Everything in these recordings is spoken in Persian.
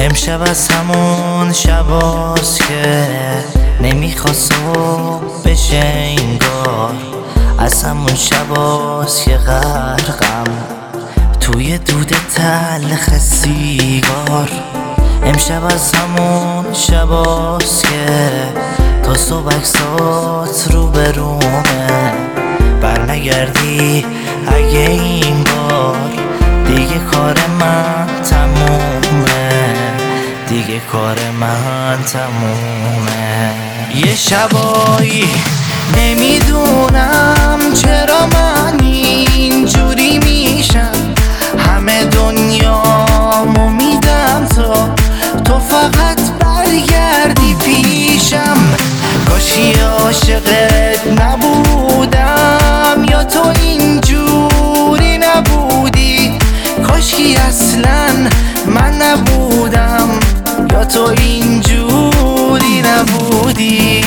امشب از همون شباست که نمیخواست صبح بشه انگار. از همون شباست که غرقم توی دود تلخ سیگار. امشب از همون شباست که تا صبح عکسات رو برومه. برنگردی اگه این بار دیگه کار من تمومه، دیگه کار من تمومه. یه شبایی نمیدونم چرا من اینجوری میشم، همه دنیامو میدم تو فقط برگردی پیشم. کاشی عاشقت نبودم یا تو اینجوری نبودی، کاشکی اصلا من نبودم یا تو اینجوری نبودی.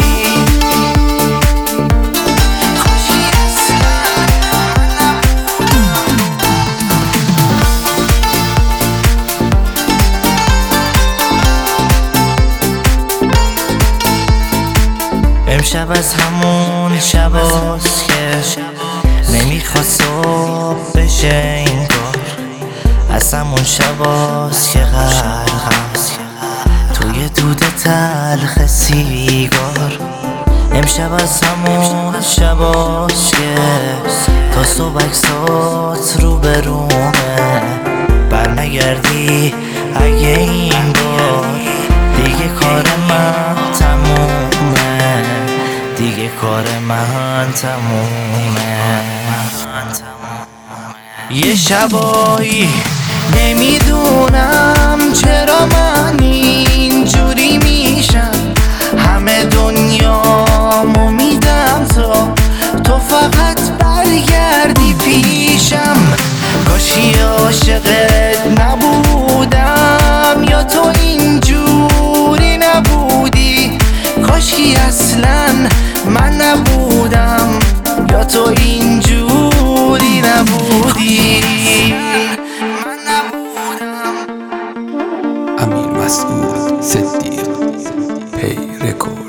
امشب از همون شباست که نمیخواست صبح بشه انگار. از همون شباست که غرقم توی دود تلخ سیگار. امشب از همون شباست که تا صبح عکسات رو برومه. برنگردی اگه این بار دیگه کار من تمومه، دیگه کار من تمومه. یه شبایی نمیدونم چرا من اینجوری میشم، همه دنیامو میدم تو فقط برگردی پیشم. کاشی عاشقت نبودم یا تو اینجوری نبودی، کاشکی اصلا من نبودم یا تو اینجوری نبودی. امیر مسعود صدیق پی رکورد.